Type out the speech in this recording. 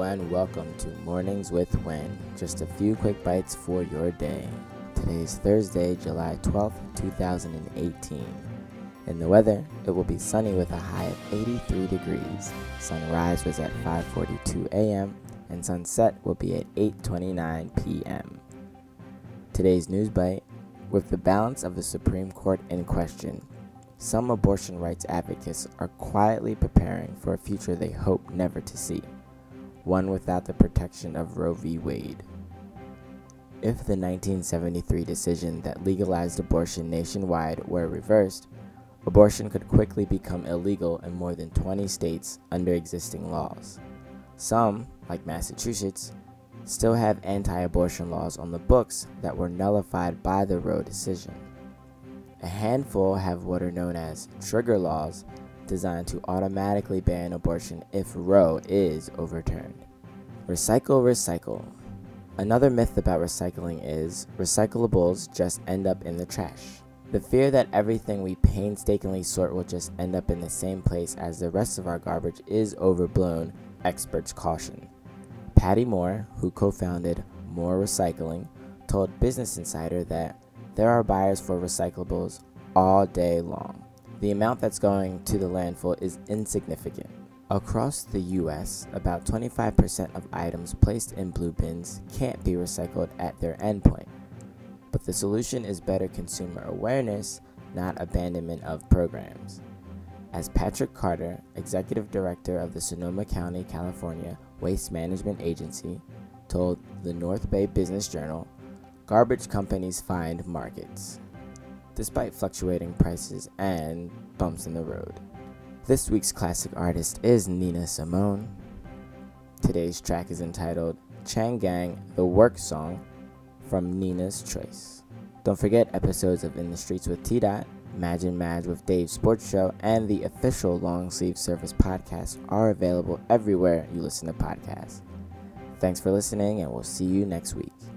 everyone. Welcome to Mornings with Wen. Just a few quick bites for your day. Today is Thursday, July 12th, 2018. In the weather, it will be sunny with a high of 83 degrees. Sunrise was at 5:42 a.m. and sunset will be at 8:29 p.m. Today's news bite: with the balance of the Supreme Court in question, some abortion rights advocates are quietly preparing for a future they hope never to see, one without the protection of Roe v. Wade. If the 1973 decision that legalized abortion nationwide were reversed, abortion could quickly become illegal in more than 20 states under existing laws. Some, like Massachusetts, still have anti-abortion laws on the books that were nullified by the Roe decision. A handful have what are known as trigger laws designed to automatically ban abortion if Roe is overturned. Recycle. Another myth about recycling is recyclables just end up in the trash. The fear that everything we painstakingly sort will just end up in the same place as the rest of our garbage is overblown, experts caution. Patty Moore, who co-founded Moore Recycling, told Business Insider that there are buyers for recyclables all day long. The amount that's going to the landfill is insignificant. Across the U.S., about 25% of items placed in blue bins can't be recycled at their endpoint. But the solution is better consumer awareness, not abandonment of programs. As Patrick Carter, executive director of the Sonoma County, California Waste Management Agency, told the North Bay Business Journal, garbage companies find markets, despite fluctuating prices and bumps in the road. This week's classic artist is Nina Simone. Today's track is entitled Chang Gang, the Work Song, from Nina's Choice. Don't forget, episodes of In the Streets with T-Dot, Imagine Madge with Dave Sports Show, and the official Long Sleeve Service podcast are available everywhere you listen to podcasts. Thanks for listening, and we'll see you next week.